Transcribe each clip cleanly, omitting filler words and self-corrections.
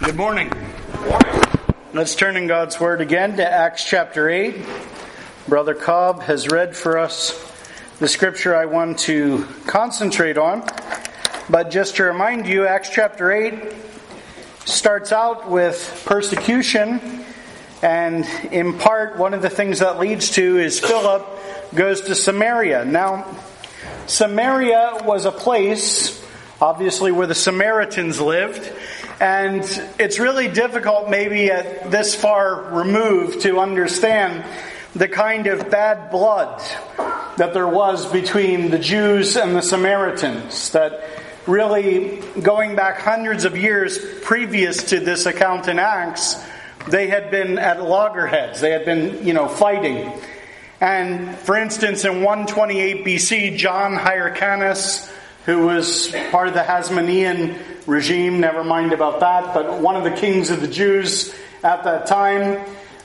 Good morning. Let's turn in God's Word again to Acts chapter 8. Brother Cobb has read for us the scripture I want to concentrate on. But just to remind you, Acts chapter 8 starts out with persecution. And in part, one of the things that leads to is Philip goes to Samaria. Now, Samaria was a place, obviously, where the Samaritans lived. And it's really difficult maybe at this far removed to understand the kind of bad blood that there was between the Jews and the Samaritans. That really, going back hundreds of years previous to this account in Acts, they had been at loggerheads. They had been, fighting. And for instance, in 128 BC, John Hyrcanus, who was part of the Hasmonean regime, never mind about that, but one of the kings of the Jews at that time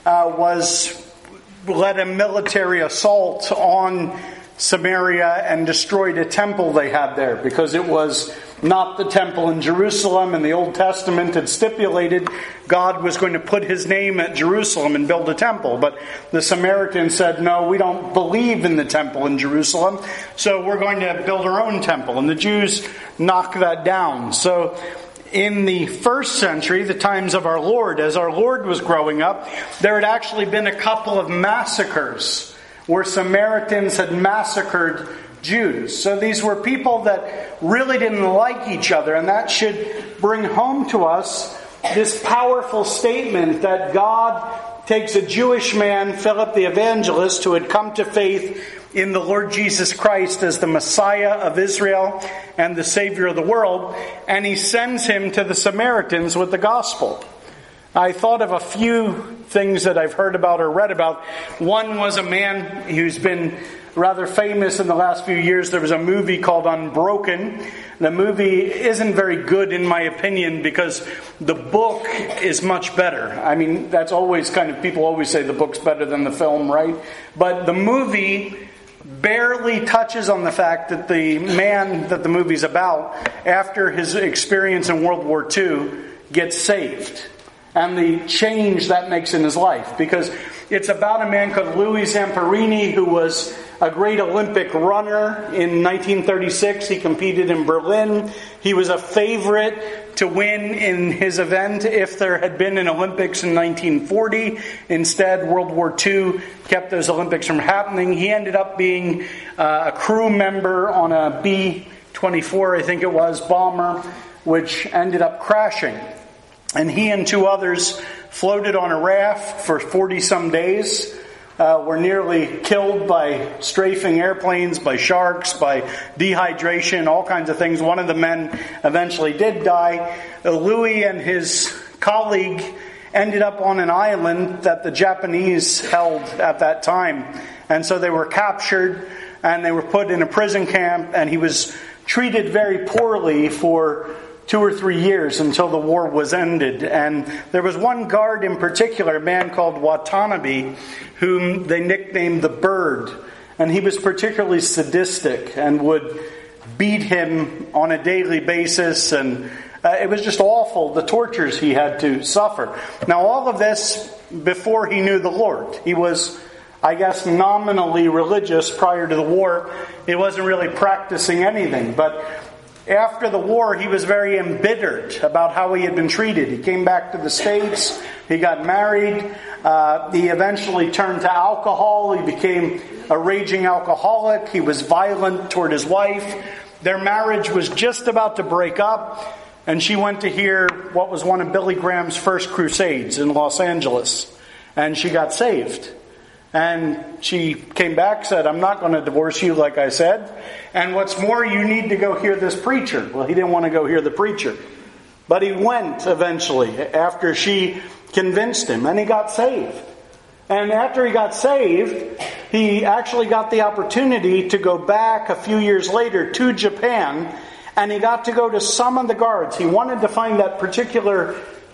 led a military assault on Samaria and destroyed a temple they had there, because it was not the temple in Jerusalem. And the Old Testament had stipulated God was going to put his name at Jerusalem and build a temple. But the Samaritans said, no, we don't believe in the temple in Jerusalem, so we're going to build our own temple. And the Jews knocked that down. So in the first century, the times of our Lord, as our Lord was growing up, there had actually been a couple of massacres where Samaritans had massacred Jews. So these were people that really didn't like each other, and that should bring home to us this powerful statement that God takes a Jewish man, Philip the evangelist, who had come to faith in the Lord Jesus Christ as the Messiah of Israel and the Savior of the world, and he sends him to the Samaritans with the gospel. I thought of a few things that I've heard about or read about. One was a man who's been rather famous in the last few years. There was a movie called Unbroken. The movie isn't very good in my opinion because the book is much better. I mean, that's always people always say the book's better than the film, right? But the movie barely touches on the fact that the man that the movie's about, after his experience in World War II, gets saved. And the change that makes in his life. Because it's about a man called Louis Zamperini, who was a great Olympic runner in 1936. He competed in Berlin. He was a favorite to win in his event if there had been an Olympics in 1940. Instead, World War II kept those Olympics from happening. He ended up being a crew member on a B-24, I think it was, bomber, which ended up crashing. And he and two others floated on a raft for 40-some days, were nearly killed by strafing airplanes, by sharks, by dehydration, all kinds of things. One of the men eventually did die. Louis and his colleague ended up on an island that the Japanese held at that time. And so they were captured and they were put in a prison camp, and he was treated very poorly for 2 or 3 years until the war was ended. And there was one guard in particular, a man called Watanabe, whom they nicknamed the Bird. And he was particularly sadistic and would beat him on a daily basis. And it was just awful, the tortures he had to suffer. Now, all of this before he knew the Lord. He was, I guess, nominally religious prior to the war. He wasn't really practicing anything. But after the war, he was very embittered about how he had been treated. He came back to the States. He got married. He eventually turned to alcohol. He became a raging alcoholic. He was violent toward his wife. Their marriage was just about to break up, and she went to hear what was one of Billy Graham's first crusades in Los Angeles. And she got saved. And she came back, said, I'm not going to divorce you, like I said. And what's more, you need to go hear this preacher. Well, he didn't want to go hear the preacher. But he went eventually after she convinced him, and he got saved. And after he got saved, he actually got the opportunity to go back a few years later to Japan, and he got to go to some of the guards. He wanted to find that particular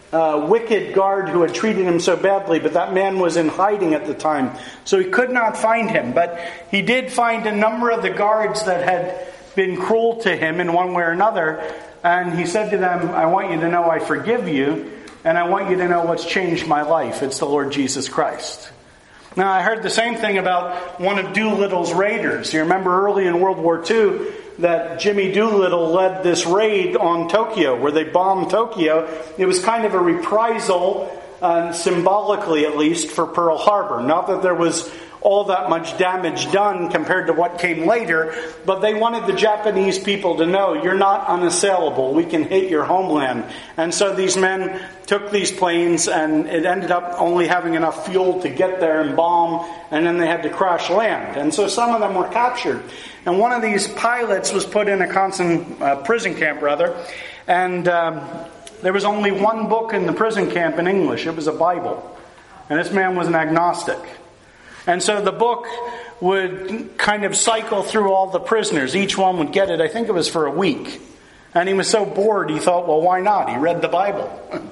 wicked guard who had treated him so badly, but that man was in hiding at the time, so he could not find him. But he did find a number of the guards that had been cruel to him in one way or another, and he said to them, I want you to know I forgive you. And I want you to know what's changed my life. It's the Lord Jesus Christ. Now, I heard the same thing about one of Doolittle's raiders. You remember early in World War II that Jimmy Doolittle led this raid on Tokyo, where they bombed Tokyo. It was kind of a reprisal, symbolically at least, for Pearl Harbor. Not that there was all that much damage done compared to what came later, but they wanted the Japanese people to know, you're not unassailable, we can hit your homeland. And so these men took these planes, and it ended up only having enough fuel to get there and bomb, and then they had to crash land. And so some of them were captured. And one of these pilots was put in a prison camp, and there was only one book in the prison camp in English. It was a Bible. And this man was an agnostic. And so the book would kind of cycle through all the prisoners. Each one would get it, I think it was for a week. And he was so bored, he thought, well, why not? He read the Bible.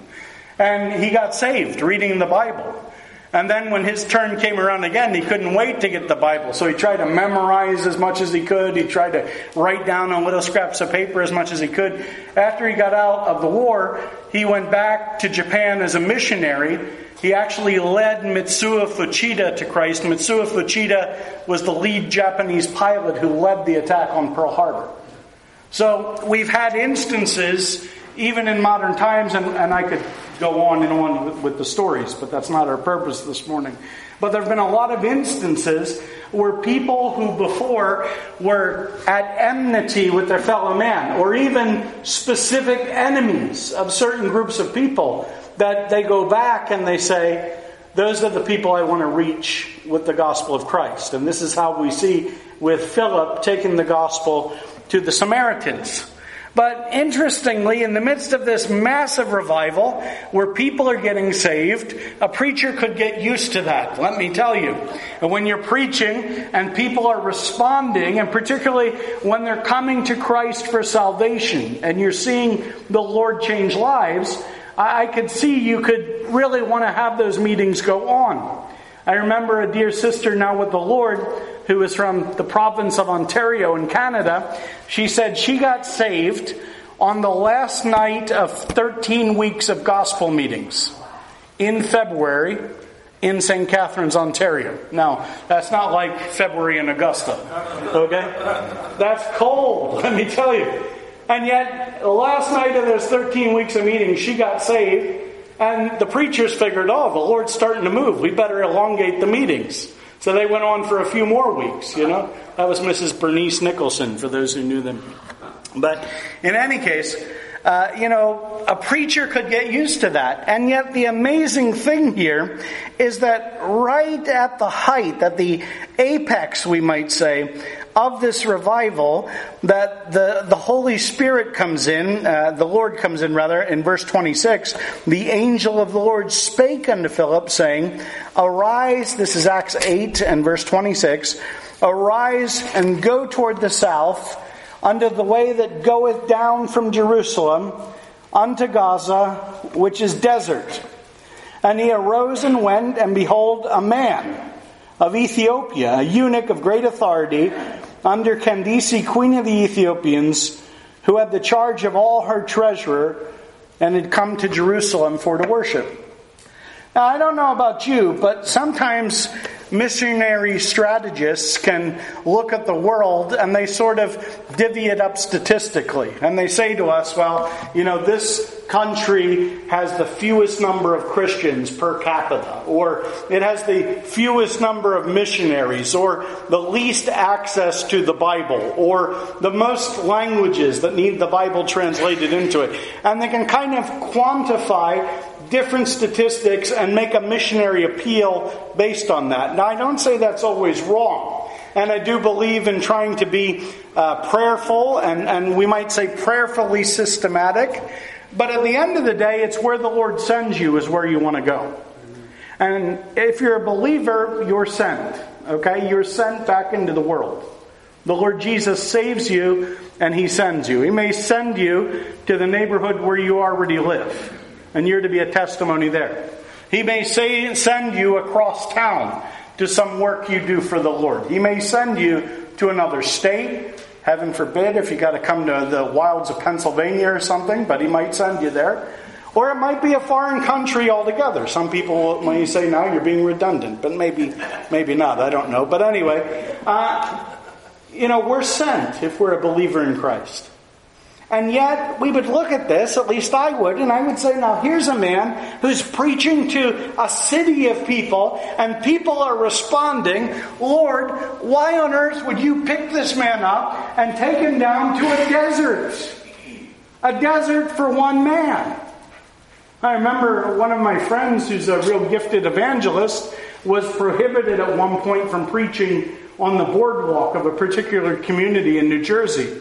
And he got saved reading the Bible. And then when his turn came around again, he couldn't wait to get the Bible. So he tried to memorize as much as he could. He tried to write down on little scraps of paper as much as he could. After he got out of the war, he went back to Japan as a missionary. He actually led Mitsuo Fuchida to Christ. Mitsuo Fuchida was the lead Japanese pilot who led the attack on Pearl Harbor. So we've had instances, even in modern times, and I could go on and on with the stories, but that's not our purpose this morning. But there have been a lot of instances where people who before were at enmity with their fellow man, or even specific enemies of certain groups of people, that they go back and they say, those are the people I want to reach with the gospel of Christ. And this is how we see with Philip taking the gospel to the Samaritans. But interestingly, in the midst of this massive revival, where people are getting saved, a preacher could get used to that, let me tell you. And when you're preaching and people are responding, and particularly when they're coming to Christ for salvation, and you're seeing the Lord change lives, I could see you could really want to have those meetings go on. I remember a dear sister now with the Lord who is from the province of Ontario in Canada. She said she got saved on the last night of 13 weeks of gospel meetings in February in St. Catharines, Ontario. Now, that's not like February in Augusta, okay? That's cold, let me tell you. And yet, the last night of those 13 weeks of meetings, she got saved. And the preachers figured, the Lord's starting to move. We better elongate the meetings. So they went on for a few more weeks, That was Mrs. Bernice Nicholson, for those who knew them. But in any case, a preacher could get used to that. And yet the amazing thing here is that right at the height, at the apex, we might say, of this revival, that the Holy Spirit comes in, the Lord comes in rather, in verse 26, the angel of the Lord spake unto Philip, saying, Arise, this is Acts 8 and verse 26, Arise and go toward the south, unto the way that goeth down from Jerusalem unto Gaza, which is desert. And he arose and went, and behold, a man of Ethiopia, a eunuch of great authority, under Candace, queen of the Ethiopians, who had the charge of all her treasure, and had come to Jerusalem for to worship. Now, I don't know about you, but sometimes missionary strategists can look at the world and they sort of divvy it up statistically. And they say to us, this country has the fewest number of Christians per capita, or it has the fewest number of missionaries, or the least access to the Bible, or the most languages that need the Bible translated into it. And they can kind of quantify different statistics and make a missionary appeal based on that. Now, I don't say that's always wrong. And I do believe in trying to be prayerful and we might say prayerfully systematic. But at the end of the day, it's where the Lord sends you is where you want to go. And if you're a believer, you're sent. Okay? You're sent back into the world. The Lord Jesus saves you and He sends you. He may send you to the neighborhood where you already live. And you're to be a testimony there. He may send you across town to some work you do for the Lord. He may send you to another state. Heaven forbid if you got to come to the wilds of Pennsylvania or something, but He might send you there. Or it might be a foreign country altogether. Some people may say, now you're being redundant, but maybe not. I don't know. But anyway, we're sent if we're a believer in Christ. And yet, we would look at this, at least I would, and I would say, now here's a man who's preaching to a city of people, and people are responding, Lord, why on earth would you pick this man up and take him down to a desert? A desert for one man. I remember one of my friends who's a real gifted evangelist was prohibited at one point from preaching on the boardwalk of a particular community in New Jersey.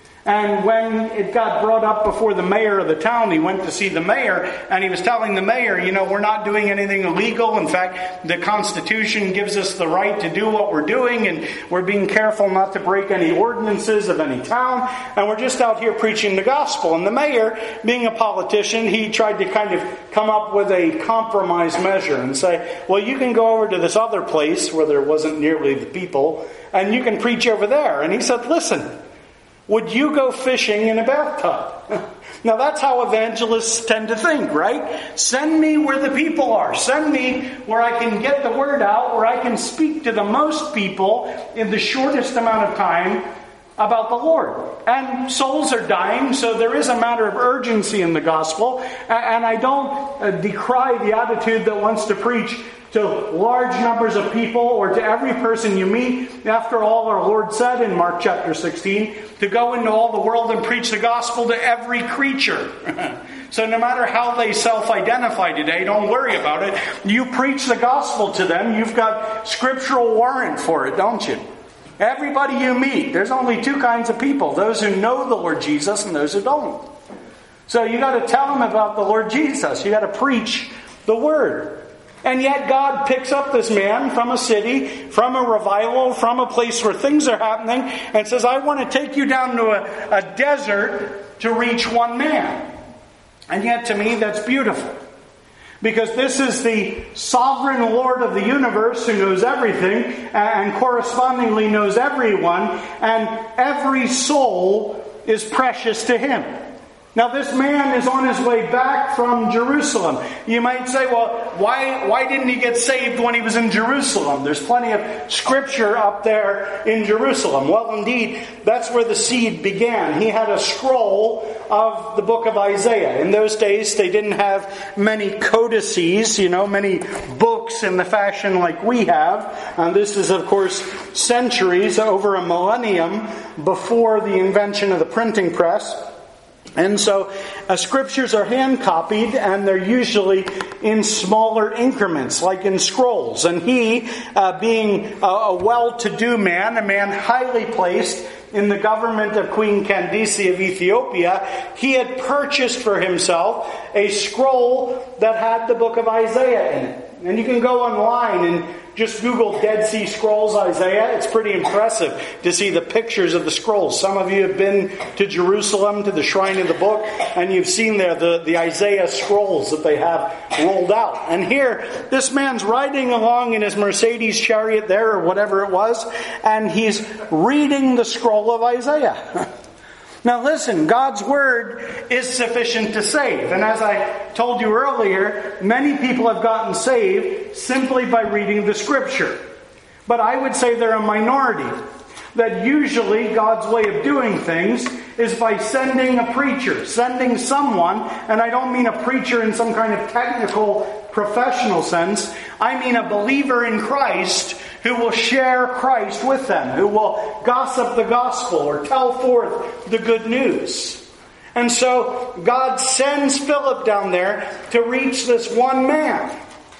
And when it got brought up before the mayor of the town, he went to see the mayor, and he was telling the mayor, we're not doing anything illegal. In fact, the Constitution gives us the right to do what we're doing, and we're being careful not to break any ordinances of any town, and we're just out here preaching the gospel. And the mayor, being a politician, he tried to kind of come up with a compromise measure and say, well, you can go over to this other place where there wasn't nearly the people, and you can preach over there. And he said, listen, would you go fishing in a bathtub? Now that's how evangelists tend to think, right? Send me where the people are. Send me where I can get the word out, where I can speak to the most people in the shortest amount of time about the Lord. And souls are dying, so there is a matter of urgency in the gospel. And I don't decry the attitude that wants to preach to large numbers of people or to every person you meet. After all, our Lord said in Mark chapter 16, to go into all the world and preach the gospel to every creature. So no matter how they self-identify today, don't worry about it. You preach the gospel to them, you've got scriptural warrant for it, don't you? Everybody you meet, there's only two kinds of people. Those who know the Lord Jesus and those who don't. So you got to tell them about the Lord Jesus. You got to preach the word. And yet God picks up this man from a city, from a revival, from a place where things are happening, and says, I want to take you down to a desert to reach one man. And yet to me that's beautiful. Because this is the sovereign Lord of the universe who knows everything and correspondingly knows everyone, and every soul is precious to him. Now this man is on his way back from Jerusalem. You might say, well, why didn't he get saved when he was in Jerusalem? There's plenty of scripture up there in Jerusalem. Well, indeed, that's where the seed began. He had a scroll of the book of Isaiah. In those days, they didn't have many codices, many books in the fashion like we have. And this is, of course, centuries, over a millennium before the invention of the printing press. And so scriptures are hand copied, and they're usually in smaller increments, like in scrolls. And he, being a well-to-do man, a man highly placed in the government of Queen Candace of Ethiopia, he had purchased for himself a scroll that had the book of Isaiah in it. And you can go online and just Google Dead Sea Scrolls Isaiah. It's pretty impressive to see the pictures of the scrolls. Some of you have been to Jerusalem, to the Shrine of the Book, and you've seen there the Isaiah scrolls that they have rolled out. And here, this man's riding along in his Mercedes chariot there, or whatever it was, and he's reading the scroll of Isaiah. Now listen, God's Word is sufficient to save. And as I told you earlier, many people have gotten saved simply by reading the Scripture. But I would say they're a minority. That usually God's way of doing things is by sending a preacher, sending someone, and I don't mean a preacher in some kind of technical, professional sense. I mean a believer in Christ who will share Christ with them, who will gossip the gospel or tell forth the good news. And so God sends Philip down there to reach this one man.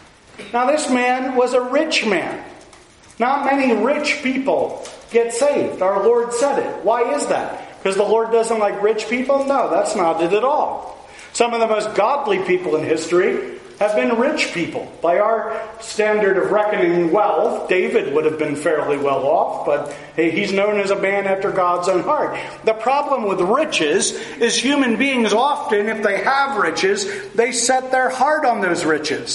Now this man was a rich man. Not many rich people get saved. Our Lord said it. Why is that? Because the Lord doesn't like rich people? No, that's not it at all. Some of the most godly people in history have been rich people. By our standard of reckoning wealth, David would have been fairly well off, but he's known as a man after God's own heart. The problem with riches is human beings often, if they have riches, they set their heart on those riches.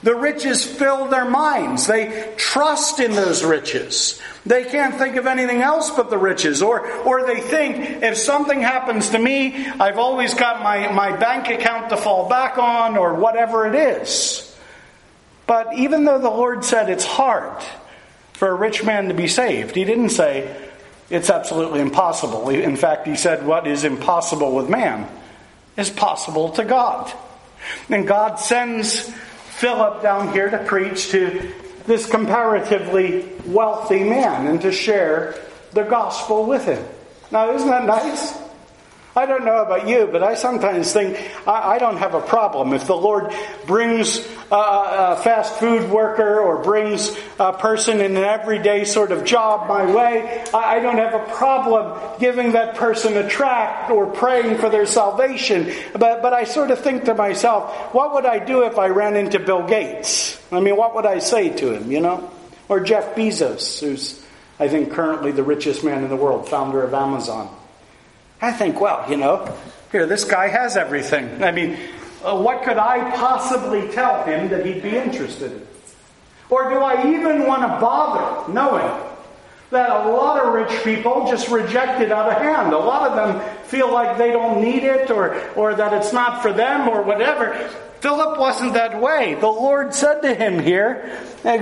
The riches fill their minds. They trust in those riches. They can't think of anything else but the riches. Or they think, if something happens to me, I've always got my bank account to fall back on, or whatever it is. But even though the Lord said it's hard for a rich man to be saved, He didn't say it's absolutely impossible. In fact, He said what is impossible with man is possible to God. And God sends Philip down here to preach to this comparatively wealthy man and to share the gospel with him. Now, isn't that nice? I don't know about you, but I sometimes think I don't have a problem if the Lord brings a fast food worker or brings a person in an everyday sort of job my way. I don't have a problem giving that person a tract or praying for their salvation. But I sort of think to myself, what would I do if I ran into Bill Gates? I mean, what would I say to him, you know? Or Jeff Bezos, who's, I think, currently the richest man in the world, founder of Amazon. I think, well, you know, here, this guy has everything. I mean, what could I possibly tell him that he'd be interested in? Or do I even want to bother knowing that a lot of rich people just reject it out of hand? A lot of them feel like they don't need it or that it's not for them or whatever. Philip wasn't that way. The Lord said to him here,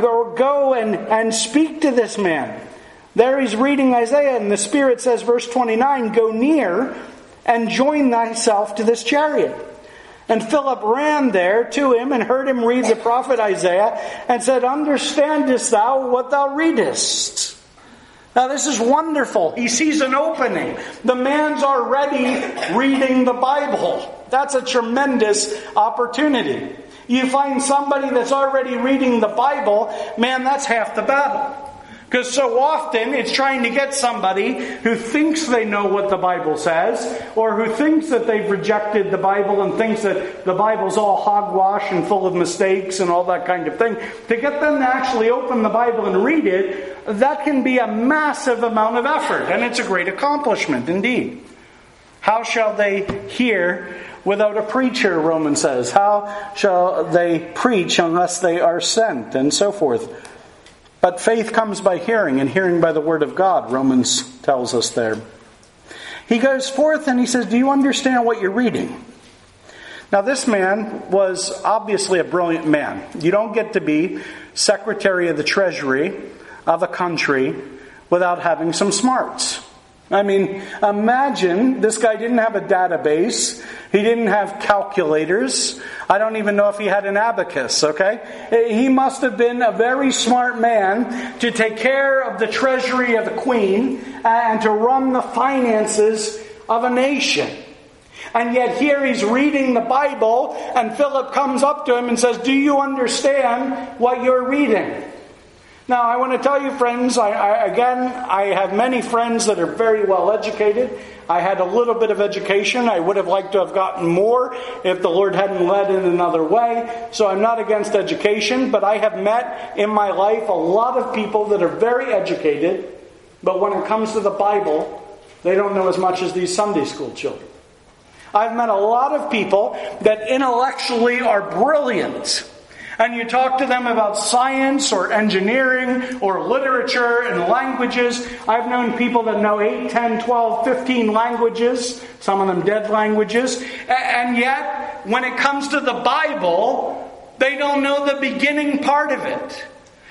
go and speak to this man. There he's reading Isaiah, and the Spirit says, verse 29, go near and join thyself to this chariot. And Philip ran there to him and heard him read the prophet Isaiah and said, understandest thou what thou readest? Now this is wonderful. He sees an opening. The man's already reading the Bible. That's a tremendous opportunity. You find somebody that's already reading the Bible, man, that's half the battle. Because so often it's trying to get somebody who thinks they know what the Bible says, or who thinks that they've rejected the Bible and thinks that the Bible's all hogwash and full of mistakes and all that kind of thing. To get them to actually open the Bible and read it, that can be a massive amount of effort, and it's a great accomplishment indeed. How shall they hear without a preacher, Romans says? How shall they preach unless they are sent? And so forth. But faith comes by hearing, and hearing by the word of God, Romans tells us there. He goes forth and he says, do you understand what you're reading? Now this man was obviously a brilliant man. You don't get to be Secretary of the Treasury of a country without having some smarts. I mean, imagine this guy didn't have a database. He didn't have calculators. I don't even know if he had an abacus, okay? He must have been a very smart man to take care of the treasury of the queen and to run the finances of a nation. And yet here he's reading the Bible, and Philip comes up to him and says, do you understand what you're reading? Now, I want to tell you, friends, I have many friends that are very well educated. I had a little bit of education. I would have liked to have gotten more if the Lord hadn't led in another way. So I'm not against education, but I have met in my life a lot of people that are very educated, but when it comes to the Bible, they don't know as much as these Sunday school children. I've met a lot of people that intellectually are brilliant, and you talk to them about science or engineering or literature and languages. I've known people that know 8, 10, 12, 15 languages, some of them dead languages. And yet, when it comes to the Bible, they don't know the beginning part of it.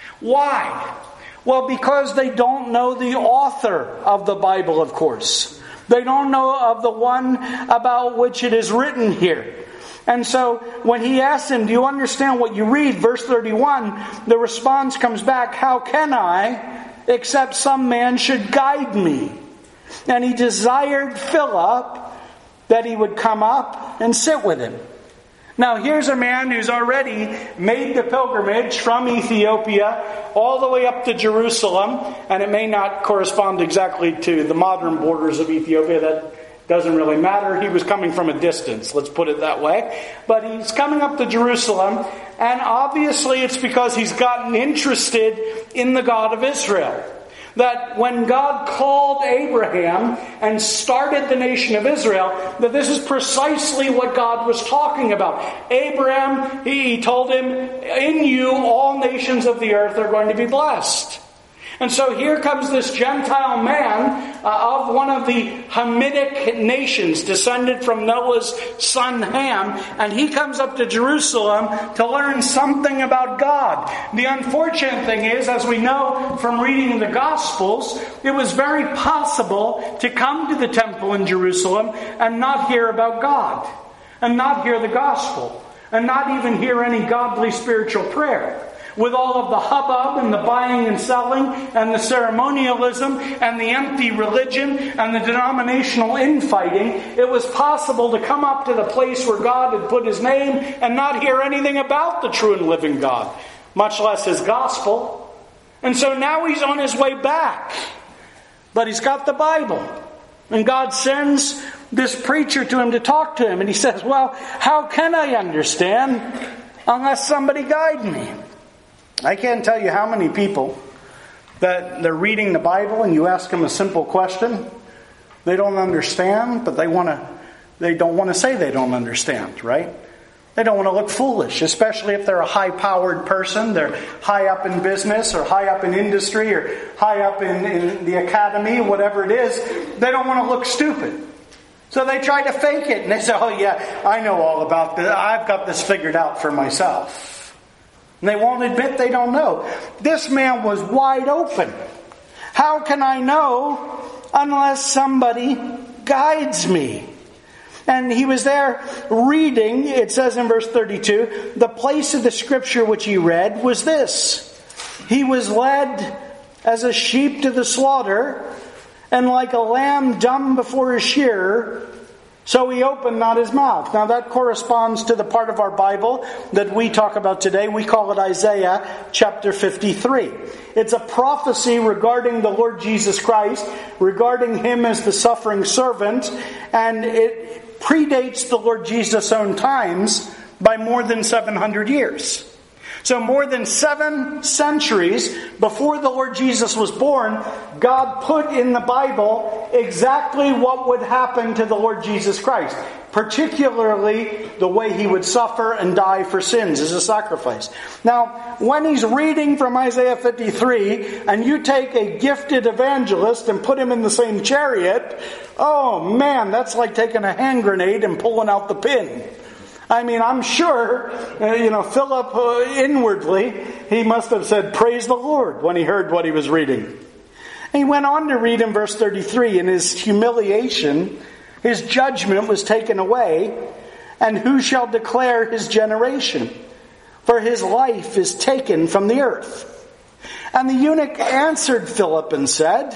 Why? Well, because they don't know the author of the Bible, of course. They don't know of the one about which it is written here. And so when he asks him, do you understand what you read? Verse 31, the response comes back, how can I, except some man should guide me? And he desired Philip that he would come up and sit with him. Now here's a man who's already made the pilgrimage from Ethiopia all the way up to Jerusalem. And it may not correspond exactly to the modern borders of Ethiopia. That doesn't really matter. He was coming from a distance, let's put it that way. But he's coming up to Jerusalem, and obviously it's because he's gotten interested in the God of Israel. That when God called Abraham and started the nation of Israel, that this is precisely what God was talking about. Abraham, he told him, in you all nations of the earth are going to be blessed. And so here comes this Gentile man of one of the Hamitic nations, descended from Noah's son Ham, and he comes up to Jerusalem to learn something about God. The unfortunate thing is, as we know from reading the Gospels, it was very possible to come to the temple in Jerusalem and not hear about God, and not hear the Gospel, and not even hear any godly spiritual prayer. With all of the hubbub and the buying and selling and the ceremonialism and the empty religion and the denominational infighting, it was possible to come up to the place where God had put His name and not hear anything about the true and living God, much less His gospel. And so now he's on his way back. But he's got the Bible. And God sends this preacher to him to talk to him. And he says, well, how can I understand unless somebody guide me? I can't tell you how many people that they're reading the Bible and you ask them a simple question, they don't understand, but they don't want to say they don't understand, right? They don't want to look foolish, especially if they're a high-powered person. They're high up in business or high up in industry or high up in the academy, whatever it is. They don't want to look stupid. So they try to fake it and they say, oh yeah, I know all about this. I've got this figured out for myself. And they won't admit they don't know. This man was wide open. How can I know unless somebody guides me? And he was there reading, it says in verse 32, the place of the scripture which he read was this. He was led as a sheep to the slaughter, and like a lamb dumb before his shearer, so he opened not his mouth. Now that corresponds to the part of our Bible that we talk about today. We call it Isaiah chapter 53. It's a prophecy regarding the Lord Jesus Christ, regarding Him as the suffering servant, and it predates the Lord Jesus' own times by more than 700 years. So more than 7 centuries before the Lord Jesus was born, God put in the Bible exactly what would happen to the Lord Jesus Christ. Particularly the way He would suffer and die for sins as a sacrifice. Now, when he's reading from Isaiah 53, and you take a gifted evangelist and put him in the same chariot, oh man, that's like taking a hand grenade and pulling out the pin. I mean, I'm sure, Philip inwardly, he must have said, praise the Lord, when he heard what he was reading. And he went on to read in verse 33, in his humiliation, his judgment was taken away, and who shall declare his generation? For his life is taken from the earth. And the eunuch answered Philip and said,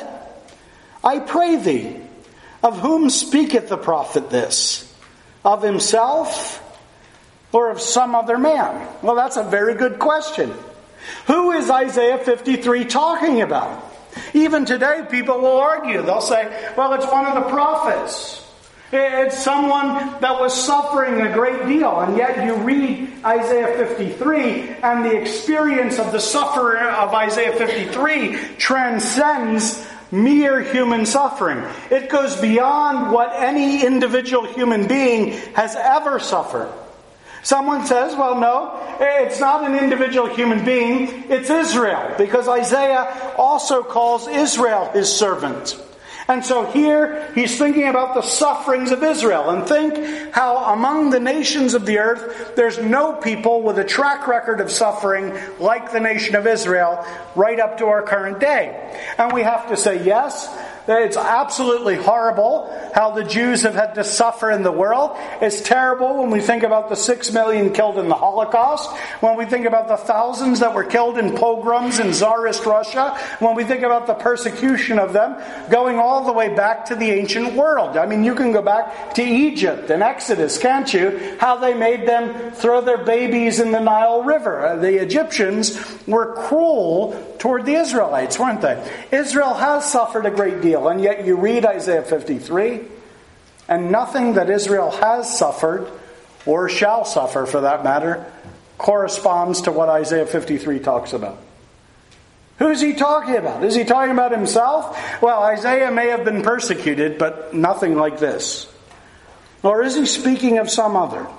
I pray thee, of whom speaketh the prophet this? Of himself or of some other man? Well, that's a very good question. Who is Isaiah 53 talking about? Even today, people will argue. They'll say, well, it's one of the prophets. It's someone that was suffering a great deal. And yet you read Isaiah 53, and the experience of the sufferer of Isaiah 53 transcends mere human suffering. It goes beyond what any individual human being has ever suffered. Someone says, well, no, it's not an individual human being, it's Israel, because Isaiah also calls Israel his servant. And so here he's thinking about the sufferings of Israel. And think how among the nations of the earth, there's no people with a track record of suffering like the nation of Israel right up to our current day. And we have to say, yes, it's absolutely horrible how the Jews have had to suffer in the world. It's terrible when we think about the 6 million killed in the Holocaust, when we think about the thousands that were killed in pogroms in Tsarist Russia, when we think about the persecution of them going all the way back to the ancient world. I mean, you can go back to Egypt and Exodus, can't you? How they made them throw their babies in the Nile River. The Egyptians were cruel toward the Israelites, weren't they? Israel has suffered a great deal, and yet you read Isaiah 53, and nothing that Israel has suffered, or shall suffer for that matter, corresponds to what Isaiah 53 talks about. Who's he talking about? Is he talking about himself? Well, Isaiah may have been persecuted, but nothing like this. Or is he speaking of some other?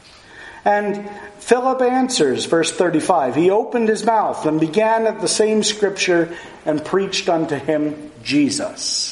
And Philip answers, verse 35, he opened his mouth and began at the same scripture and preached unto him Jesus.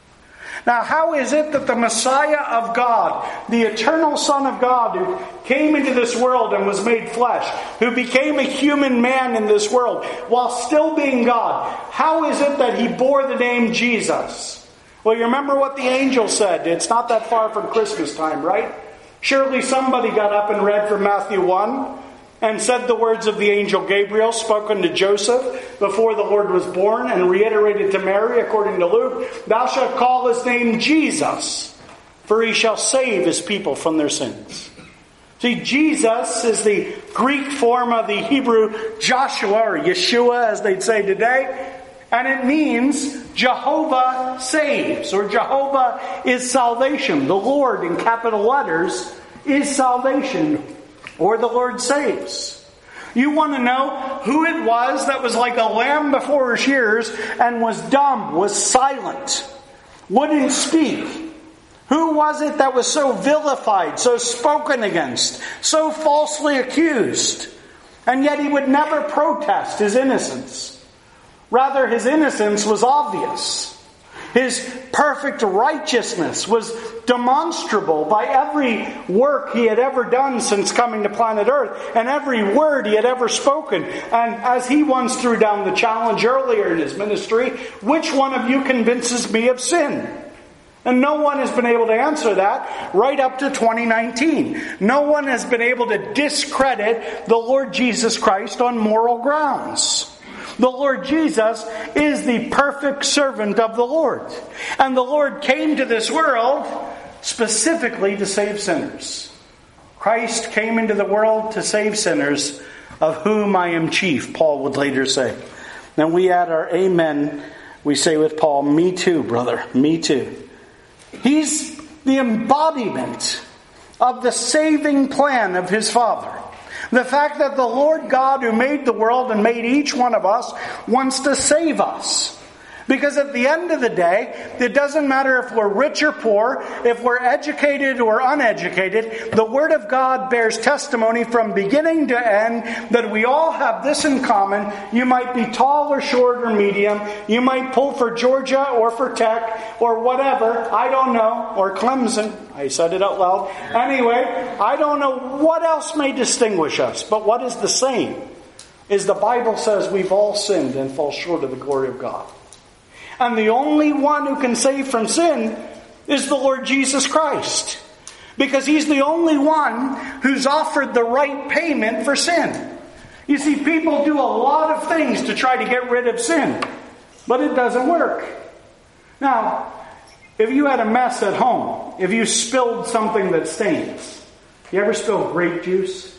Now, how is it that the Messiah of God, the eternal Son of God, who came into this world and was made flesh, who became a human man in this world, while still being God, how is it that he bore the name Jesus? Well, you remember what the angel said. It's not that far from Christmas time, right? Surely somebody got up and read from Matthew 1 and said the words of the angel Gabriel spoken to Joseph before the Lord was born and reiterated to Mary according to Luke, thou shalt call his name Jesus, for he shall save his people from their sins. See, Jesus is the Greek form of the Hebrew Joshua or Yeshua as they'd say today. And it means Jehovah saves, or Jehovah is salvation. The Lord, in capital letters, is salvation, or the Lord saves. You want to know who it was that was like a lamb before her shears and was dumb, was silent, wouldn't speak? Who was it that was so vilified, so spoken against, so falsely accused, and yet he would never protest his innocence? Rather, his innocence was obvious. His perfect righteousness was demonstrable by every work he had ever done since coming to planet Earth and every word he had ever spoken. And as he once threw down the challenge earlier in his ministry, which one of you convinces me of sin? And no one has been able to answer that right up to 2019. No one has been able to discredit the Lord Jesus Christ on moral grounds. The Lord Jesus is the perfect servant of the Lord. And the Lord came to this world specifically to save sinners. Christ came into the world to save sinners, of whom I am chief, Paul would later say. Then we add our amen. We say with Paul, me too, brother, me too. He's the embodiment of the saving plan of his Father. The fact that the Lord God who made the world and made each one of us wants to save us. Because at the end of the day, it doesn't matter if we're rich or poor, if we're educated or uneducated, the Word of God bears testimony from beginning to end that we all have this in common. You might be tall or short or medium. You might pull for Georgia or for Tech or whatever. I don't know. Or Clemson. I said it out loud. Anyway, I don't know what else may distinguish us. But what is the same is the Bible says we've all sinned and fall short of the glory of God. And the only one who can save from sin is the Lord Jesus Christ. Because He's the only one who's offered the right payment for sin. You see, people do a lot of things to try to get rid of sin. But it doesn't work. Now, if you had a mess at home, if you spilled something that stains, you ever spilled grape juice?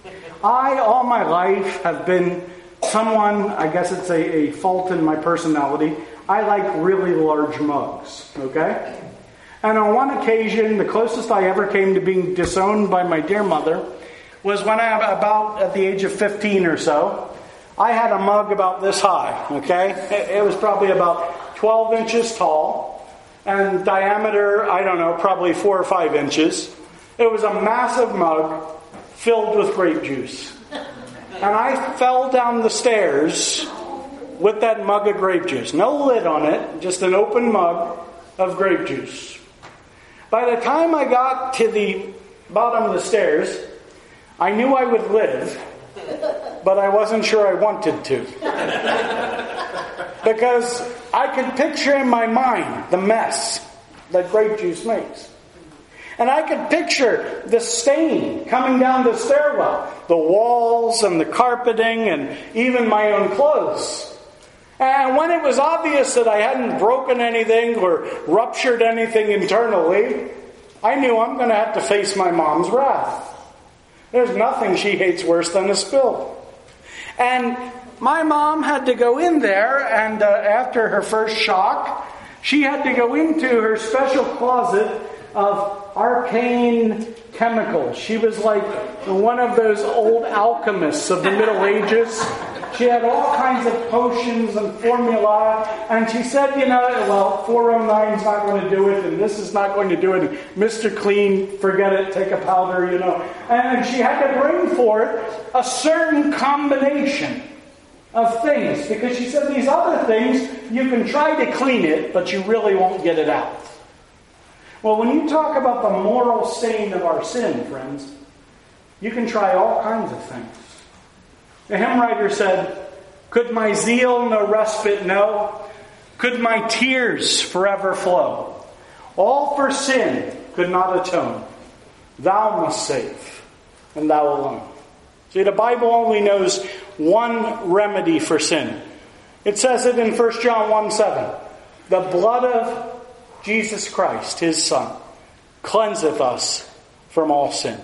I, all my life, have been someone, I guess it's a fault in my personality, I like really large mugs, okay? And on one occasion, the closest I ever came to being disowned by my dear mother was when I was about at the age of 15 or so. I had a mug about this high, okay? It was probably about 12 inches tall and diameter, I don't know, probably 4 or 5 inches. It was a massive mug filled with grape juice. And I fell down the stairs with that mug of grape juice. No lid on it, just an open mug of grape juice. By the time I got to the bottom of the stairs, I knew I would live, but I wasn't sure I wanted to. Because I could picture in my mind the mess that grape juice makes. And I could picture the stain coming down the stairwell, the walls and the carpeting and even my own clothes. And when it was obvious that I hadn't broken anything or ruptured anything internally, I knew I'm going to have to face my mom's wrath. There's nothing she hates worse than a spill. And my mom had to go in there, and after her first shock, she had to go into her special closet of arcane chemicals. She was like one of those old alchemists of the Middle Ages. She had all kinds of potions and formula. And she said, 409 is not going to do it, and this is not going to do it. And Mr. Clean, forget it, take a powder, And she had to bring forth a certain combination of things. Because she said these other things, you can try to clean it, but you really won't get it out. Well, when you talk about the moral stain of our sin, friends, you can try all kinds of things. The hymn writer said, "Could my zeal no respite know? Could my tears forever flow? All for sin could not atone. Thou must save, and thou alone." See, the Bible only knows one remedy for sin. It says it in 1 John 1:7. The blood of Jesus Christ, His Son, cleanseth us from all sin.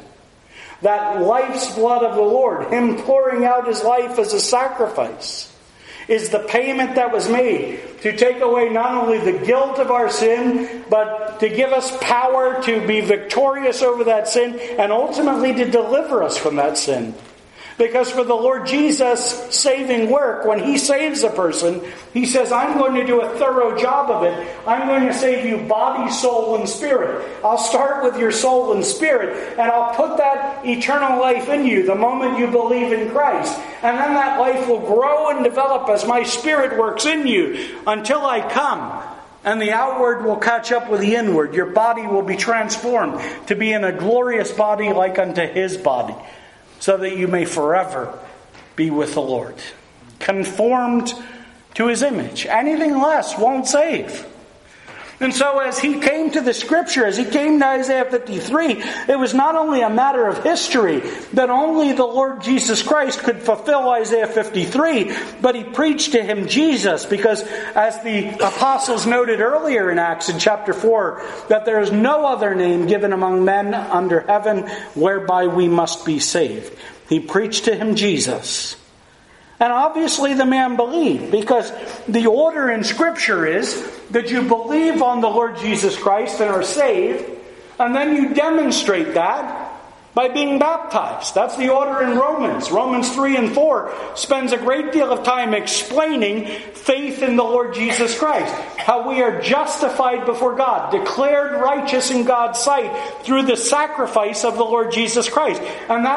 That life's blood of the Lord, Him pouring out His life as a sacrifice, is the payment that was made to take away not only the guilt of our sin, but to give us power to be victorious over that sin and ultimately to deliver us from that sin. Because for the Lord Jesus' saving work, when He saves a person, He says, I'm going to do a thorough job of it. I'm going to save you body, soul, and spirit. I'll start with your soul and spirit, and I'll put that eternal life in you the moment you believe in Christ. And then that life will grow and develop as my Spirit works in you until I come. And the outward will catch up with the inward. Your body will be transformed to be in a glorious body like unto His body, so that you may forever be with the Lord. Conformed to His image. Anything less won't save. And so as he came to the Scripture, as he came to Isaiah 53, it was not only a matter of history that only the Lord Jesus Christ could fulfill Isaiah 53, but he preached to him Jesus, because as the apostles noted earlier in Acts in chapter 4, that there is no other name given among men under heaven whereby we must be saved. He preached to him Jesus. And obviously the man believed, because the order in Scripture is that you believe on the Lord Jesus Christ and are saved, and then you demonstrate that by being baptized. That's the order in Romans. Romans 3 and 4 spends a great deal of time explaining faith in the Lord Jesus Christ. How we are justified before God, declared righteous in God's sight through the sacrifice of the Lord Jesus Christ. And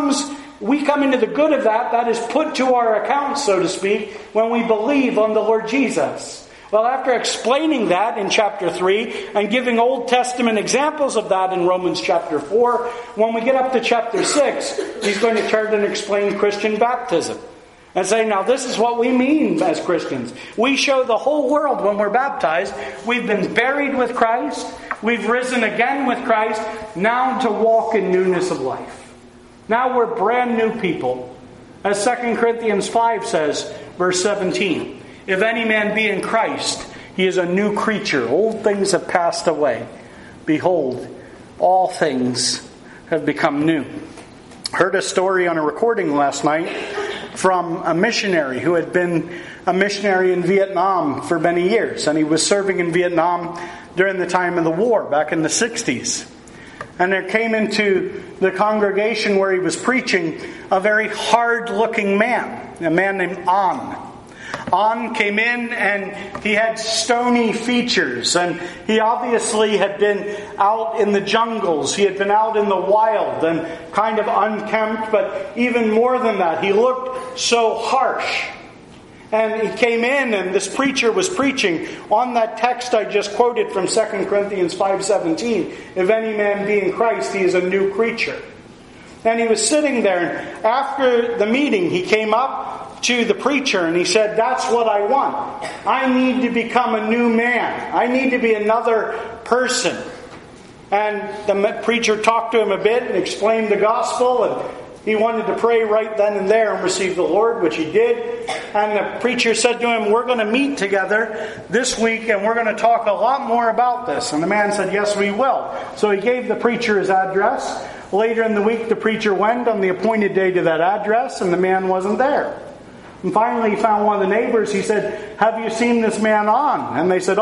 we come into the good of that. That is put to our account, so to speak, when we believe on the Lord Jesus. Well, after explaining that in chapter 3 and giving Old Testament examples of that in Romans chapter 4, when we get up to chapter 6, he's going to turn and explain Christian baptism. And say, now this is what we mean as Christians. We show the whole world when we're baptized, we've been buried with Christ, we've risen again with Christ, now to walk in newness of life. Now we're brand new people. As 2 Corinthians 5 says, verse 17, if any man be in Christ, he is a new creature. Old things have passed away. Behold, all things have become new. Heard a story on a recording last night from a missionary who had been a missionary in Vietnam for many years. And he was serving in Vietnam during the time of the war, back in the 60s. And there came into the congregation where he was preaching a very hard-looking man, a man named An. An came in and he had stony features, and he obviously had been out in the jungles. He had been out in the wild and kind of unkempt, but even more than that, he looked so harsh. And he came in, and this preacher was preaching on that text I just quoted from 2 Corinthians 5:17. If any man be in Christ, he is a new creature. And he was sitting there, and after the meeting, he came up to the preacher and he said, that's what I want. I need to become a new man. I need to be another person. And the preacher talked to him a bit and explained the gospel, and he wanted to pray right then and there and receive the Lord, which he did. And the preacher said to him, we're going to meet together this week and we're going to talk a lot more about this. And the man said, yes, we will. So he gave the preacher his address. Later in the week, the preacher went on the appointed day to that address, and the man wasn't there. And finally, he found one of the neighbors. He said, have you seen this man An? And they said,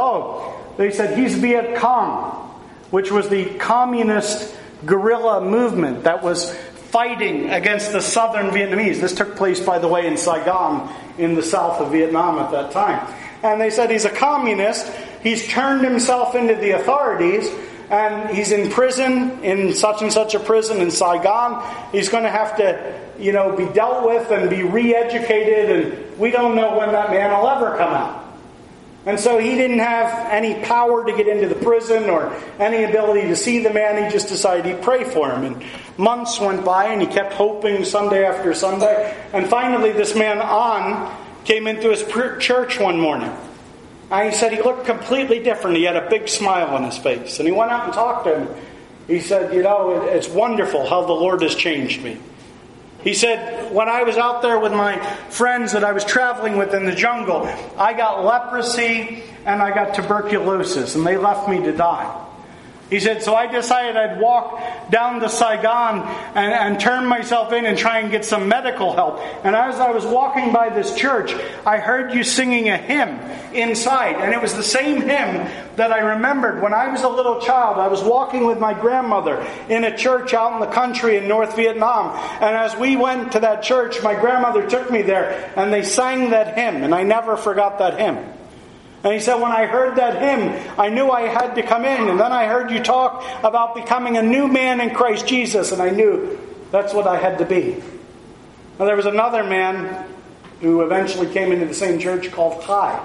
he's Viet Cong, which was the communist guerrilla movement that was fighting against the southern Vietnamese. This took place, by the way, in Saigon, in the south of Vietnam at that time. And they said he's a communist. He's turned himself into the authorities, and he's in prison, in such and such a prison in Saigon. He's going to have to, be dealt with and be re-educated, and we don't know when that man will ever come out. And so he didn't have any power to get into the prison or any ability to see the man. He just decided he'd pray for him. And months went by, and he kept hoping Sunday after Sunday. And finally, this man, An, came into his church one morning. And he said he looked completely different. He had a big smile on his face. And he went out and talked to him. He said, it's wonderful how the Lord has changed me. He said, when I was out there with my friends that I was traveling with in the jungle, I got leprosy and I got tuberculosis, and they left me to die. He said, so I decided I'd walk down to Saigon and turn myself in and try and get some medical help. And as I was walking by this church, I heard you singing a hymn inside. And it was the same hymn that I remembered when I was a little child. I was walking with my grandmother in a church out in the country in North Vietnam. And as we went to that church, my grandmother took me there and they sang that hymn. And I never forgot that hymn. And he said, when I heard that hymn, I knew I had to come in. And then I heard you talk about becoming a new man in Christ Jesus. And I knew that's what I had to be. Now, there was another man who eventually came into the same church called Hai.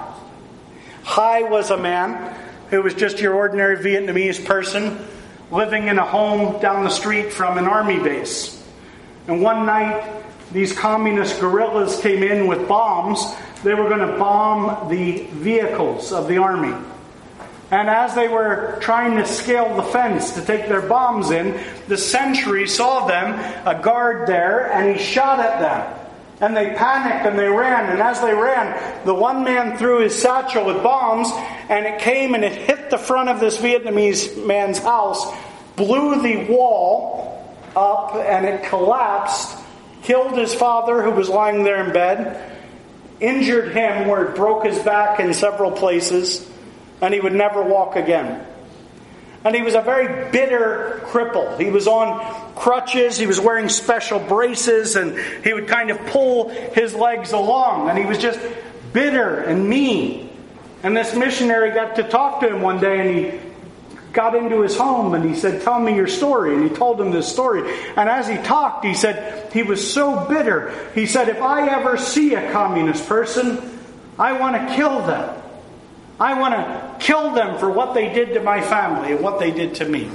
Hai was a man who was just your ordinary Vietnamese person living in a home down the street from an army base. And one night, these communist guerrillas came in with bombs. They were going to bomb the vehicles of the army. And as they were trying to scale the fence to take their bombs in, the sentry saw them, a guard there, and he shot at them. And they panicked and they ran. And as they ran, the one man threw his satchel with bombs, and it came and it hit the front of this Vietnamese man's house, blew the wall up, and it collapsed, killed his father who was lying there in bed, injured him where it broke his back in several places, and he would never walk again. And he was a very bitter cripple. He was on crutches, he was wearing special braces, and he would kind of pull his legs along, and he was just bitter and mean. And this missionary got to talk to him one day, and he got into his home and he said, tell me your story. And he told him this story. And as he talked, he said, he was so bitter. He said, if I ever see a communist person, I want to kill them. I want to kill them for what they did to my family and what they did to me.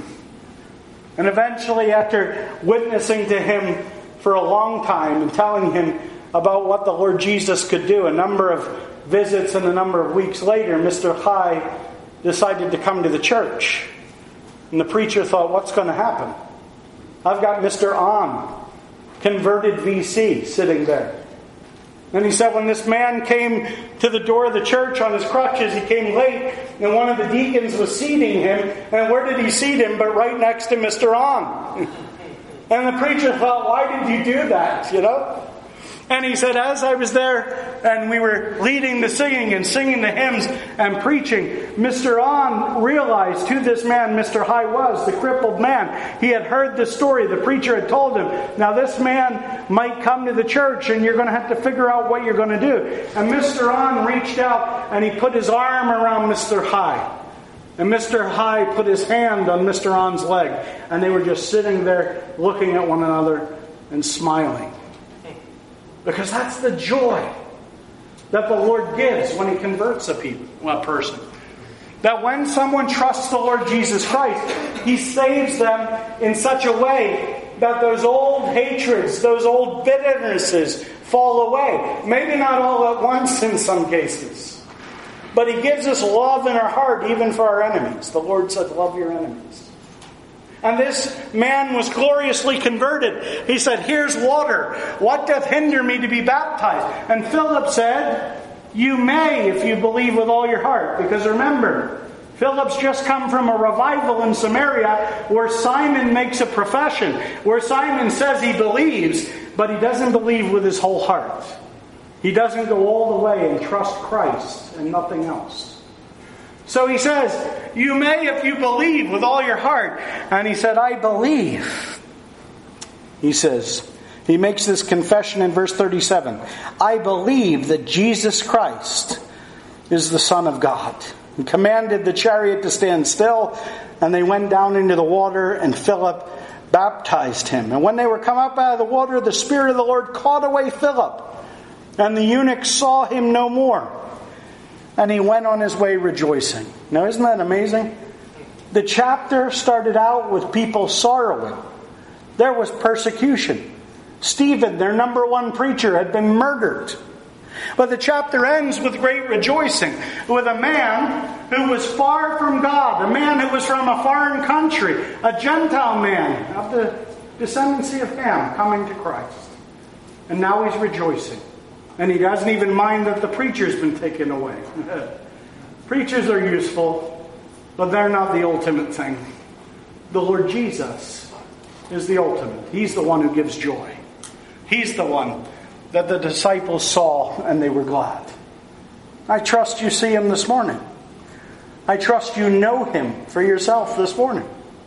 And eventually, after witnessing to him for a long time and telling him about what the Lord Jesus could do, a number of visits and a number of weeks later, Mr. Hai decided to come to the church. And the preacher thought, what's going to happen? I've got Mr. An, converted VC, sitting there. And he said when this man came to the door of the church on his crutches, he came late, and one of the deacons was seating him. And where did he seat him but right next to Mr. An? And the preacher thought, why did you do that, And he said, as I was there and we were leading the singing and singing the hymns and preaching, Mr. An realized who this man, Mr. Hai, was, the crippled man. He had heard the story. The preacher had told him, now this man might come to the church and you're going to have to figure out what you're going to do. And Mr. An reached out and he put his arm around Mr. Hai. And Mr. Hai put his hand on Mr. An's leg. And they were just sitting there looking at one another and smiling. Because that's the joy that the Lord gives when He converts a person. That when someone trusts the Lord Jesus Christ, He saves them in such a way that those old hatreds, those old bitternesses fall away. Maybe not all at once in some cases. But He gives us love in our heart even for our enemies. The Lord said, love your enemies. And this man was gloriously converted. He said, here's water. What doth hinder me to be baptized? And Philip said, you may if you believe with all your heart. Because remember, Philip's just come from a revival in Samaria where Simon makes a profession. Where Simon says he believes, but he doesn't believe with his whole heart. He doesn't go all the way and trust Christ and nothing else. So he says, you may if you believe with all your heart. And he said, I believe. he says. He makes this confession in verse 37. I believe that Jesus Christ is the Son of God. He commanded the chariot to stand still, and they went down into the water, and Philip baptized him. And when they were come up out of the water, the Spirit of the Lord caught away Philip, and the eunuch saw him no more. And he went on his way rejoicing. Now, isn't that amazing? The chapter started out with people sorrowing. There was persecution. Stephen, their number one preacher, had been murdered. But the chapter ends with great rejoicing, with a man who was far from God, a man who was from a foreign country, a Gentile man of the descendancy of Ham, coming to Christ. And now he's rejoicing. And he doesn't even mind that the preacher's been taken away. Preachers are useful, but they're not the ultimate thing. The Lord Jesus is the ultimate. He's the one who gives joy. He's the one that the disciples saw and they were glad. I trust you see him this morning. I trust you know him for yourself this morning.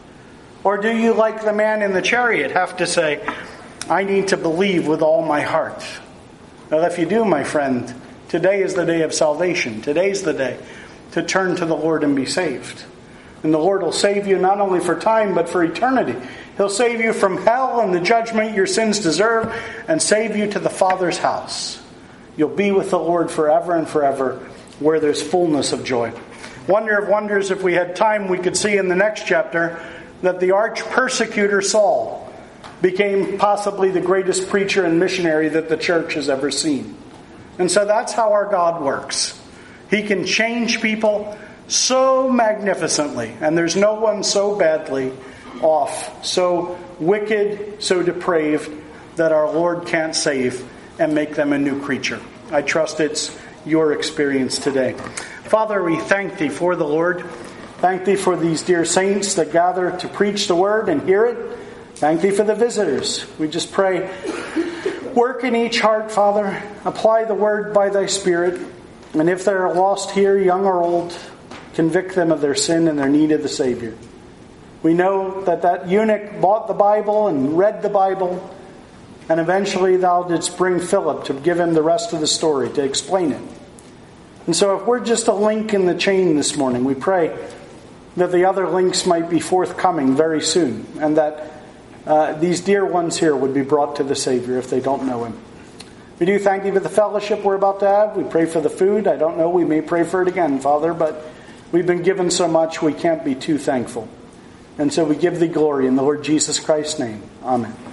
Or do you, like the man in the chariot, have to say, I need to believe with all my heart? Well, if you do, my friend, today is the day of salvation. Today's the day to turn to the Lord and be saved. And the Lord will save you not only for time, but for eternity. He'll save you from hell and the judgment your sins deserve, and save you to the Father's house. You'll be with the Lord forever and forever, where there's fullness of joy. Wonder of wonders, if we had time, we could see in the next chapter that the arch persecutor Saul became possibly the greatest preacher and missionary that the church has ever seen. And so that's how our God works. He can change people so magnificently, and there's no one so badly off, so wicked, so depraved, that our Lord can't save and make them a new creature. I trust it's your experience today. Father, we thank Thee for the Lord. Thank Thee for these dear saints that gather to preach the Word and hear it. Thank Thee for the visitors. We just pray, work in each heart, Father. Apply the Word by Thy Spirit. And if they are lost here, young or old, convict them of their sin and their need of the Savior. We know that eunuch bought the Bible and read the Bible, and eventually Thou didst bring Philip to give him the rest of the story, to explain it. And so if we're just a link in the chain this morning, we pray that the other links might be forthcoming very soon, and that these dear ones here would be brought to the Savior if they don't know Him. We do thank Thee for the fellowship we're about to have. We pray for the food. I don't know, we may pray for it again, Father, but we've been given so much we can't be too thankful. And so we give Thee glory in the Lord Jesus Christ's name. Amen.